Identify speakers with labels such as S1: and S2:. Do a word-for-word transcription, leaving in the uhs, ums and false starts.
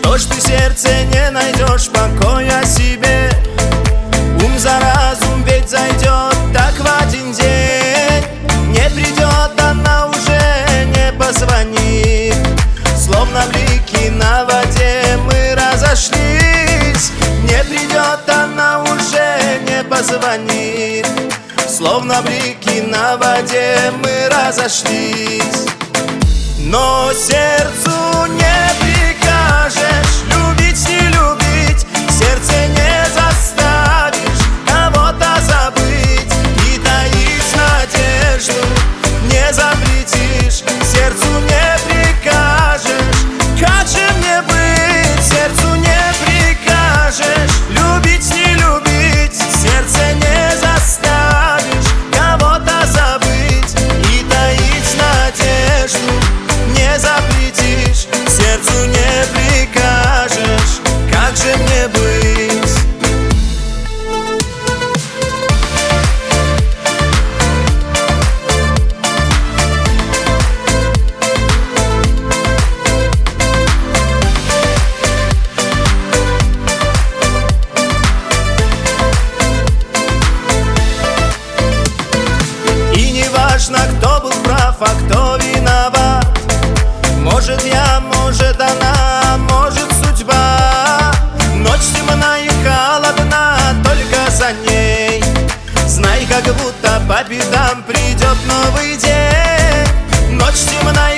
S1: Ложь ты сердце, не найдешь покоя себе. Ум за разум ведь зайдет так в один день. Не придет, она уже не позвонит. Словно блики на воде мы разошлись. Не придет, она уже не позвонит. Словно блики на воде мы разошлись. Но сердцу не прикажешь любить, не любить. Сердце не заставишь кого-то забыть. И таишь надежду не запретишь. Сердцу не прикажешь, как же мне быть? Сердцу не прикажешь любить, не любить. Сердце не заставишь кого-то забыть. И таишь надежду не запретишь. Сердцу не прикажешь, как же мне быть? И не важно, кто был прав, а кто виноват. Может я, может она, может судьба. Ночь темна и холодна, только за ней. Знай, как будто по пятам придет новый день. Ночь темна и